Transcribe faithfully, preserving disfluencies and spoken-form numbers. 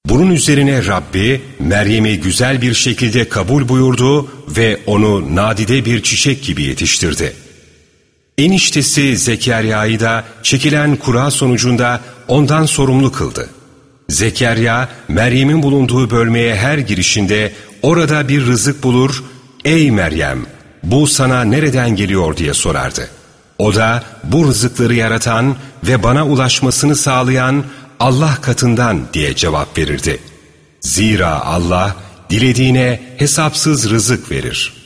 Bunun üzerine Rabbi, Meryem'i güzel bir şekilde kabul buyurdu ve onu nadide bir çiçek gibi yetiştirdi. Eniştesi Zekerya'yı da çekilen kura sonucunda ondan sorumlu kıldı. Zekeriya, Meryem'in bulunduğu bölmeye her girişinde orada bir rızık bulur, ''Ey Meryem, bu sana nereden geliyor?'' diye sorardı. O da bu rızıkları yaratan ve bana ulaşmasını sağlayan Allah katından diye cevap verirdi. Zira Allah dilediğine hesapsız rızık verir.